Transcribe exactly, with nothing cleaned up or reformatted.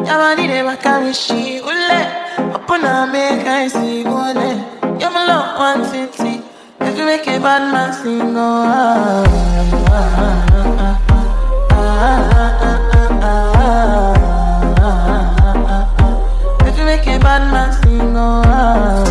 Your body they back and me she ule. Upon a make I see one. You're my love one city. If you make a bad man sing, oh ah ah ah ah ah ah ah. If you make a bad man sing, oh ah.